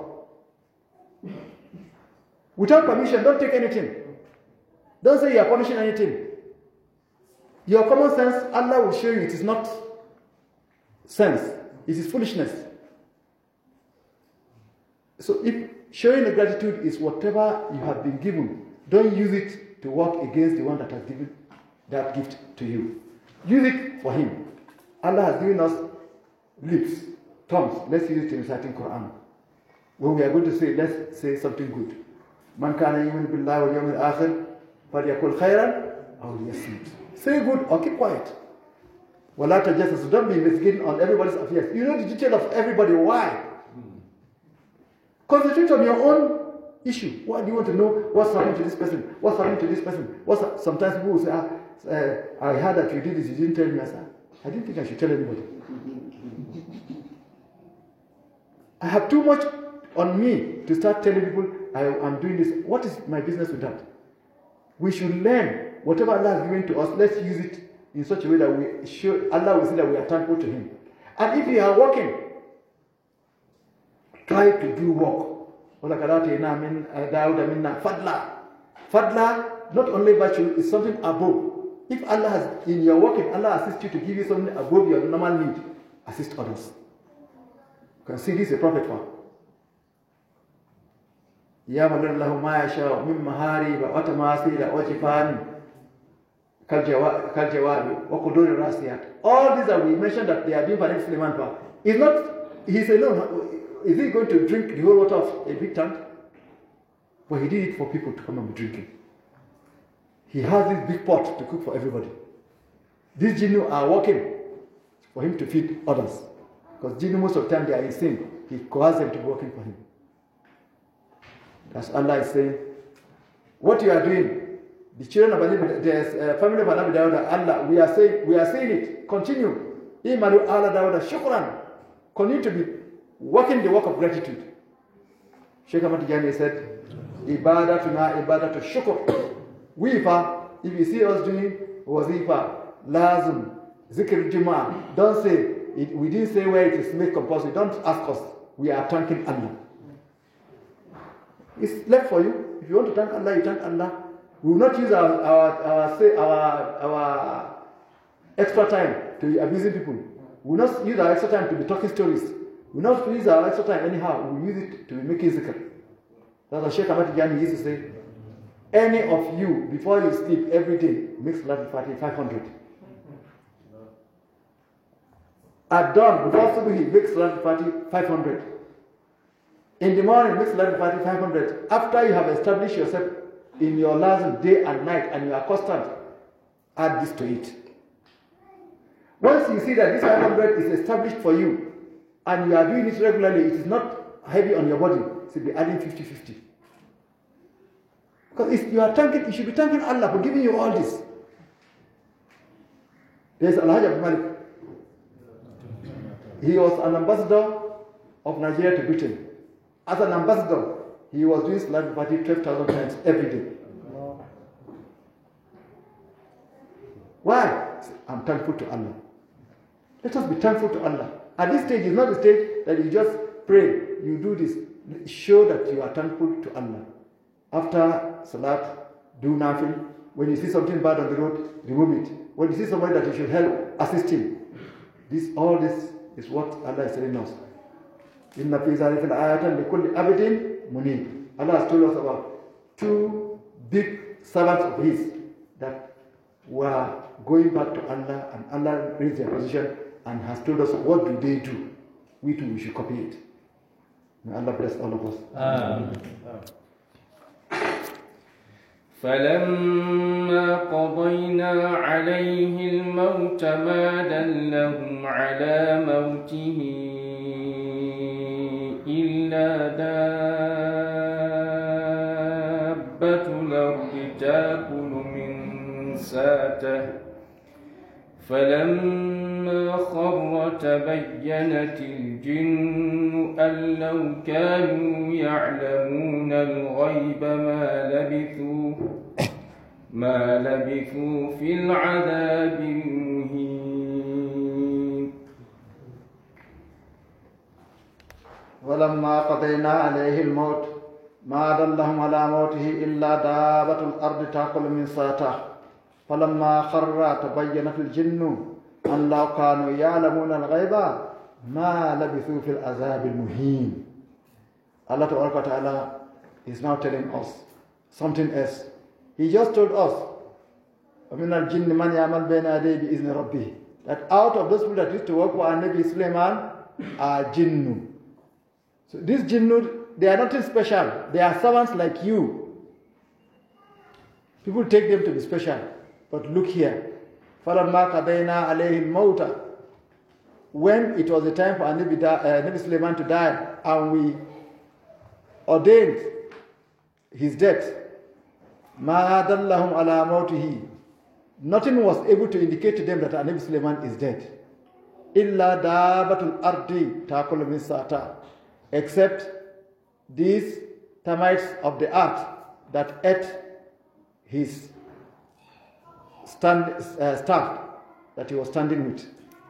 [SPEAKER 3] Without permission, don't take anything. Don't say you are punishing anything. Your common sense, Allah will show you it is not sense. It is foolishness. So if showing the gratitude is whatever you have been given, don't use it to work against the one that has given that gift to you. Use it for him. Allah has given us lips, tongues. Let's use it in reciting Quran. When we are going to say, let's say something good. Man kana yu'minu billahi wal yawmil akhir falyakul khayran aw liyasmut. Say good or keep quiet. Wala tajassasu. Don't be investigating on everybody's affairs. You know the detail of everybody. Why? Concentrate on your own issue. Why do you want to know what's happening to this person? What's happening to this person? What's sometimes people will say, ah, uh, I heard that you did this, you didn't tell me. I said, I didn't think I should tell anybody. I have too much on me to start telling people I am doing this. What is my business with that? We should learn whatever Allah has given to us. Let's use it in such a way that we show Allah will see that we are thankful to Him. And if you are working, try to do work. Fadla. Fadla, not only virtue, is something above. If Allah has, in your working, Allah assists you to give you something above your normal need, assist others. You can see this is a prophet for. Ya Allahu ma yasha min mahari wa tamasila wa jifani kal jawabi wa qudur rasiyat. All these that we mentioned that they are doing for next Suleiman for is not he's alone. Is he going to drink the whole water of a big tank? But he did it for people to come and be drinking. He has this big pot to cook for everybody. These jinnu are working for him to feed others. Because jinnu most of the time they are in sin. He calls them to be working for him. That's Allah is saying, what you are doing, the children of Anabi, the uh, family of Anabi Dawuda, Allah, we are saying, we are saying it. Continue. Imalu ala Dawuda shukran. Continue to be working the work of gratitude. Sheikh Ahmad Tijani said, Ibadatuna ibadatu shukr. We, if you see us doing wazifa, lazim, zikr juma, don't say, it, we didn't say where it is made compulsory. Don't ask us. We are thanking Allah. It's left for you. If you want to thank Allah, you thank Allah. We will not use our our our, say, our, our extra time to be abusing people. We will not use our extra time to be talking stories. We will not use our extra time anyhow. We will use it to be making zikr. That's what Sheikh Ahmad Tijani used to say. Any of you, before you sleep every day, make Salatul Fatih five hundred. At dawn, before Subuhi, make Salatul Fatih five hundred. In the morning, make Salatul Fatih five hundred. After you have established yourself in your lazim day and night and you are constant, add this to it. Once you see that this five hundred is established for you and you are doing it regularly, it is not heavy on your body, so be adding fifty fifty. Because if you are thanking, you should be thanking Allah for giving you all this. There's Al-Hajj Abdul Malik. He was an ambassador of Nigeria to Britain. As an ambassador, he was doing Salatul Fatih twelve thousand times every day. Why? I'm thankful to Allah. Let us be thankful to Allah. At this stage, it's not the stage that you just pray, you do this. Show that you are thankful to Allah. After Salat, do nafil. When you see something bad on the road, remove it. When you see somebody that you should help, assist him. This, all this is what Allah is telling us. Inna fi zalika ayatan likulli abdin munib. Allah has told us about two big servants of His that were going back to Allah, and Allah raised their position and has told us what do they do. We too, we should copy it. May Allah bless all of us. Amen.
[SPEAKER 2] فلما قضينا عليه الموت ما دلهم على موته صلاته فلما خر تبينت الجن أن لو كانوا يعلمون الغيب ما لبثوا ما لبثوا في العذاب المهين.
[SPEAKER 3] ولما قضينا عليه الموت ما دلهم على موته إلا دابة الأرض تأكل من ساته فلما خر تبينت الجن أن لو كانوا يعلمون الغيب ما لبثوا في العذاب المهين. Allah Ta'ala is now telling us something else. He just told us وَمِنَ الْجِنِّ مَنْ يَعْمَلْ بَيْنَ يَدَيْهِ بِإِذْنِ رَبِّهِ, that out of those people that used to work for Nabi Sulaiman are jinnu. So these jinnu, they are nothing special. They are servants like you. People take them to be special. But look here. فَلَمَّا قَضَيْنَا عَلَيْهِ الْمَوْتَ, when it was the time for Nabi, uh, Nabi Sulaiman to die, and we ordained his death, مَا دَلَّهُمْ عَلَى مَوْتِهِ, nothing was able to indicate to them that Nabi Sulaiman is dead. إِلَّا دَابَةُ الْأَرْضِ تَأْكُلُ مِنْ سَأْتَهِ, except these termites of the earth that ate his stand, uh, staff that he was standing with.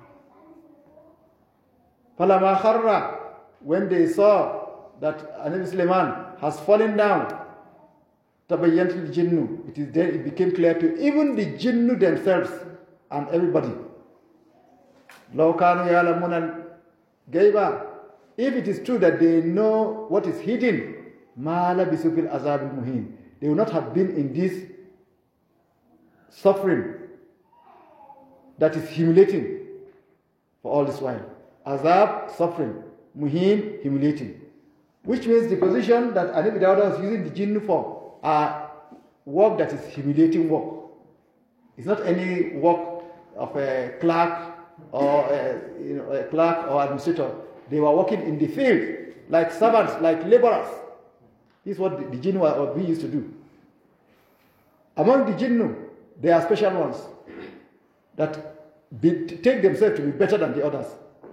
[SPEAKER 3] فَلَمَا خَرَّ, when they saw that Nabi Sulaiman has fallen down, تَبَيَّنَتِ الْجِنُّ, it is then it became clear to even the jinnu themselves and everybody. لَوْ كَانُوا يَعْلَمُونَ الْغَيْبَ, if it is true that they know what is hidden, مَا لَبِثُوا فِي الْعَذَابِ الْمُهِينِ, they would not have been in this suffering that is humiliating for all this while. Azab, suffering. Muhin, humiliating. Which means the position that Nabi Dawud was using the jinnu for are work that is humiliating work. It's not any work of a clerk or a, you know, a clerk or administrator. They were working in the field like servants, like laborers. This is what the, the jinnu or we used to do. Among the jinnu, there are special ones that be, take themselves to be better than the others.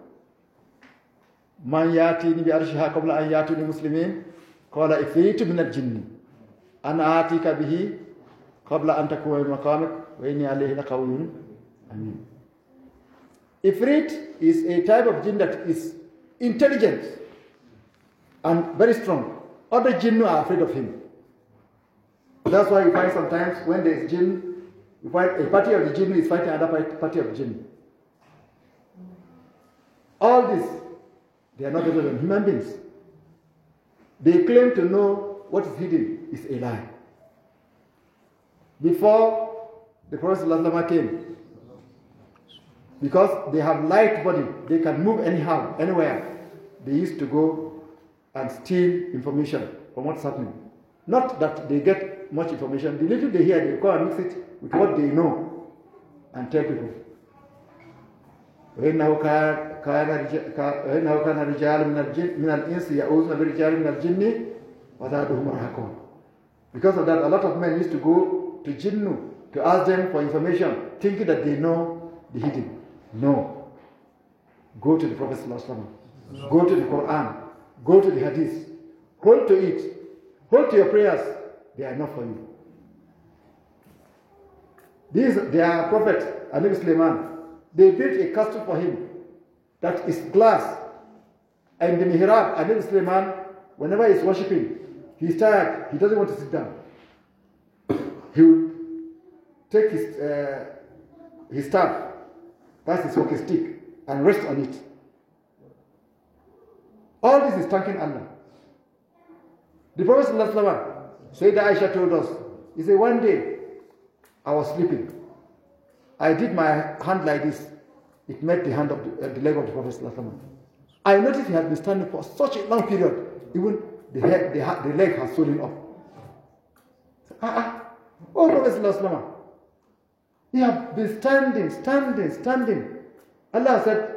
[SPEAKER 3] Man yatini bi arshiha qabla an yatuni muslimin qala ifritu min al-jinni ana atika bihi qabla an takuna maqamik wa inni alayhi laqawiyyun amin. Ifrit is a type of jinn that is intelligent and very strong. Other jinnu are afraid of him. That's why you find sometimes when there is jinn, you find a party of the jinn is fighting another party of the jinn. All this, they are not better than human beings. They claim to know what is hidden is a lie. Before the Prophet ﷺ came, because they have light body, they can move anyhow, anywhere. They used to go and steal information from what's happening. Not that they get much information. The little they hear, they go and mix it with what they know and tell people. وإنه كان رجال من الإنس يعوذون برجال من الجن وزادهم رهقا. Because of that, a lot of men used to go to jinnu to ask them for information, thinking that they know the hidden. No. Go to the Prophet ﷺ. Go to the Quran. Go to the Hadith. Hold to it. Hold to your prayers. They are enough for you. These, their prophet, Nabi Sulaiman, they built a castle for him that is glass. And the mihrab, Nabi Sulaiman, whenever he's worshipping, he's tired, he doesn't want to sit down. He will take his, uh, his staff, that's his walking stick, and rest on it. All this is thanking Allah. The Prophet ﷺ, Sayyidah Aisha told us, he said, one day, I was sleeping. I did my hand like this. It met the hand of the, uh, the leg of the Prophet ﷺ. I noticed he had been standing for such a long period. Even the, head, the, the leg has swollen up. Ah, ah. Oh, Prophet ﷺ, he had been standing, standing, standing. Allah said,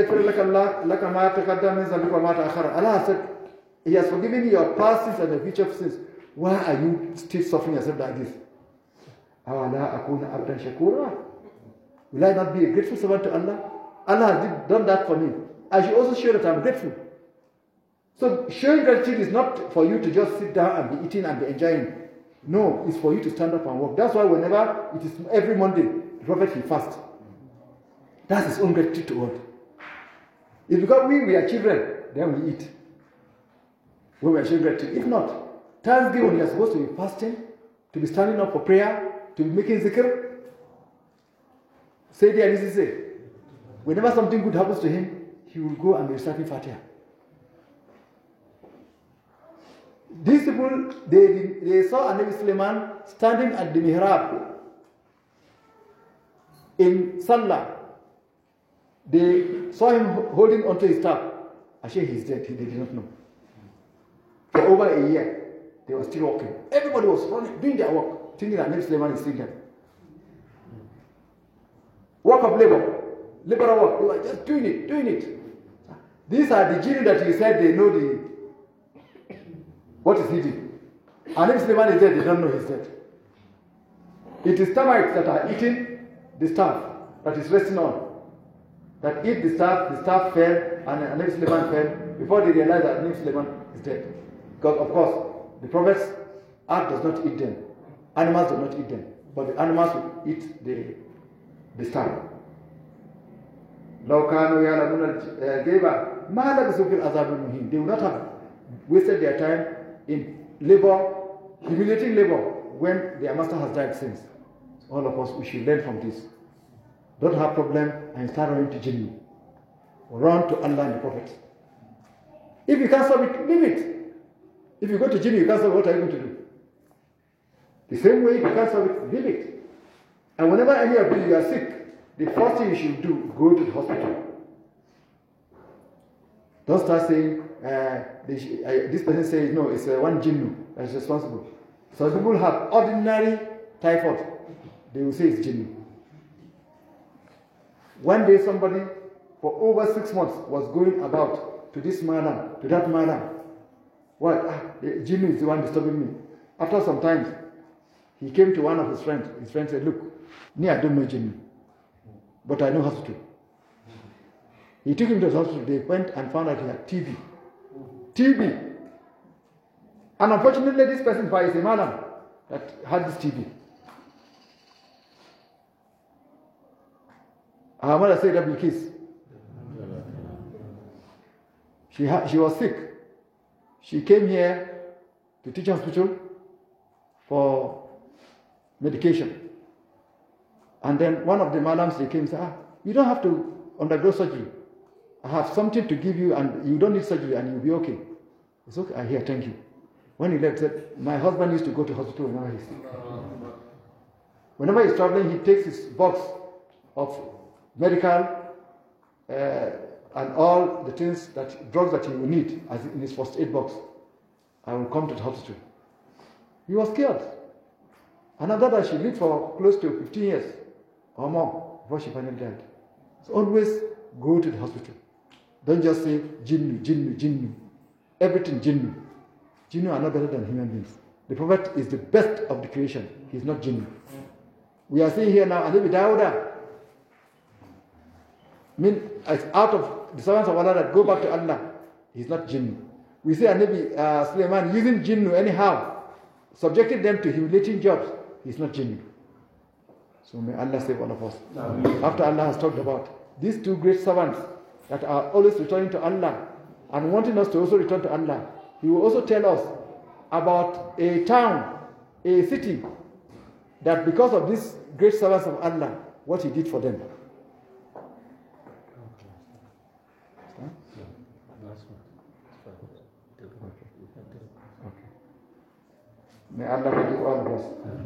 [SPEAKER 3] Allah said, He has forgiven you your past sins and your future sins. Why are you still suffering yourself like this? أَوَلَا أَكُونَ عَبْدًا شَكُورًا? Will I not be a grateful servant to Allah? Allah has done that for me. I should also show that I'm grateful. So showing gratitude is not for you to just sit down and be eating and be enjoying. No, it's for you to stand up and work. That's why whenever it is every Monday, the Prophet he fasts. That's his own gratitude to God. It's because we, we are children, then we eat. When we are showing gratitude. If not, Thanksgiving, you are supposed to be fasting, to be standing up for prayer, to be making zikr. Say the Anisi say, whenever something good happens to him, he will go and be reciting Fatiha. These people, they, they saw Anabi Sulaiman standing at the mihrab in Salah. They saw him holding onto his staff. Actually, he's dead. They did not know. For over a year, they were still walking. Everybody was running, doing their work, thinking that Anabi Sulaiman is seeing them. Work of labor, liberal work. They were just doing it, doing it. These are the jinn that he said they know the what is hidden. And if Sulaiman is dead, they don't know he's dead. It is termites that are eating the staff that is resting on. That eat the staff, the staff fell, and Anabi Sulaiman fell before they realize that Anabi Sulaiman is dead. Because of course, the prophet's earth does not eat them. Animals do not eat them. But the animals will eat the, the staff. لو كانوا يعلمون الغيب ما لبثوا في العذاب المهين. They will not have wasted their time in labor, humiliating labor, when their master has died since. All of us, we should learn from this. Don't have problem and start running to jinn. Run to Allah and the Prophet. If you can't solve it, leave it. If you go to jinn, you can't solve it, what are you going to do? The same way, if you can't solve it, leave it. And whenever any of you, you are sick, the first thing you should do, go to the hospital. Don't start saying, uh, this, uh, this person says, no, it's uh, one jinnu that is responsible. So people have ordinary typhoid. They will say it's jinnu. One day somebody, for over six months, was going about to this madam, to that madam. What? Ah, the jinnu is the one disturbing me. After some time, he came to one of his friends. His friend said, look, me, I don't know jinnu, but I know hospital. He took him to the hospital. They went and found out he had T B. T B. And unfortunately, this person is a madam that had this T B. Our mother said that kiss. She, ha she was sick. She came here to teach hospital for medication. And then one of the madams, they came and said, ah, you don't have to undergo surgery. I have something to give you and you don't need surgery and you'll be okay. It's okay, I hear, thank you. When he left, said, my husband used to go to hospital whenever he's sick. Whenever he's traveling, he takes his box of medical uh, and all the things, that drugs that he will need as in his first aid box. I will come to the hospital. He was scared. And after that, she lived for close to fifteen years or more before she finally died. So always go to the hospital. Don't just say, jinnu, jinnu, jinnu. Everything jinnu. Jinnu are not better than human beings. The Prophet is the best of the creation. He is not jinnu. We are seeing here now, Anabi Dawuda, I mean, it's out of the servants of Allah that go back to Allah. He's not jinnu. We see Anabi uh, Sulaiman using jinnu anyhow, subjected them to humiliating jobs. He's not jinnu. So may Allah save all of us. Amen. After Allah has talked about these two great servants that are always returning to Allah and wanting us to also return to Allah, He will also tell us about a town, a city, that because of these great servants of Allah, what He did for them. May Allah forgive all of us.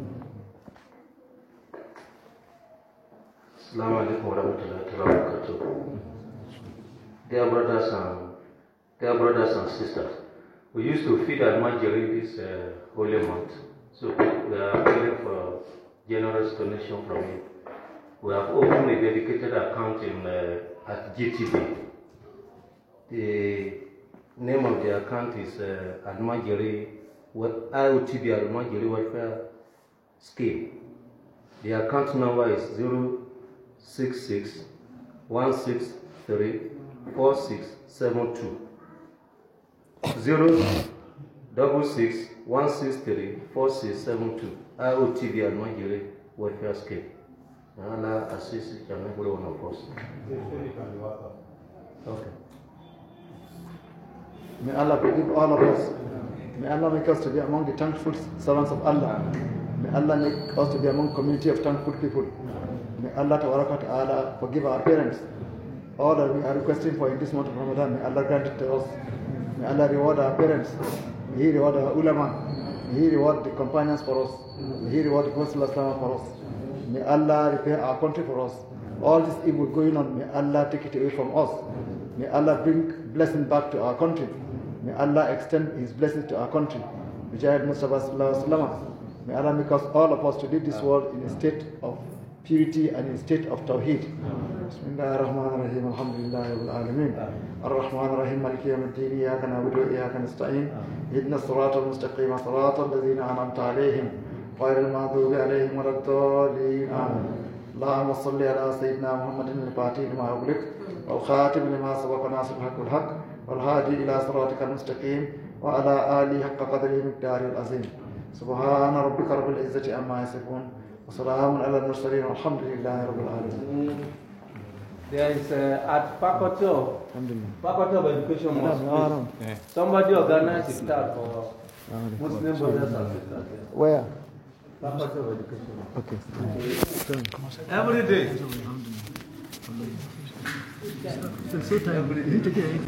[SPEAKER 1] Assalamu alaikum wa rahmatullahi wa barakatuh. Dear brothers and dear brothers and sisters, we used to feed Al-Majiri this uh, holy month, so we are appealing for generous donation from you. We have opened a dedicated account in uh, at G T B. The name of the account is uh, Al-Majiri I O T B Al-Majiri Welfare Scheme. The account number is zero six six one six three four six seven two. Zero double six one six three four six seven two. I O T V Almajiri Welfare Scheme. Allah assist each and every one of us. Okay.
[SPEAKER 3] May Allah forgive all of us. May Allah make us to be among the thankful servants of Allah. May Allah make us to be among community of thankful people. May Allah Ta'ala forgive our parents. All that we are requesting for in this month of Ramadan, may Allah grant it to us. May Allah reward our parents. May He reward our ulama. May He reward the companions for us. May He reward the Prophet for us. May Allah repair our country for us. All this evil going on, may Allah take it away from us. May Allah bring blessing back to our country. May Allah extend His blessings to our country. Mujahid Mustafa Sallallahu Alaihi Wasallam. May Allah make us, all of us, to live this world in a state of purity and in a state of Tawheed. Bismillah ar-Rahman ar-Rahim. Alhamdulillah Rabbil Alameen. Ar-Rahman ar-Rahim. Maliki yawmiddin. Iyaka na'budu wa iyaka nasta'in. Ihdina as-sirata al-mustaqim. Sirata alladhina an'amta alayhim. غير المغضوب عليهم ولا الضالين. آمين. اللهم صل على سيدنا محمد الفاتح لما أغلق والخاتم لما سبق ناصر الحق والحق والهادي إلى صراطك المستقيم وعلى آله حق قدره مقداره العظيم. سبحان ربك رب العزة عما يصفون وسلام على المرسلين والحمد لله رب العالمين.
[SPEAKER 2] There is uh, at Faculty of, Faculty of Education Mosque. Somebody organized a start for Muslim brothers and sisters.
[SPEAKER 3] Where?
[SPEAKER 2] Faculty of Education.
[SPEAKER 3] Okay.
[SPEAKER 2] Every day.
[SPEAKER 3] Every day.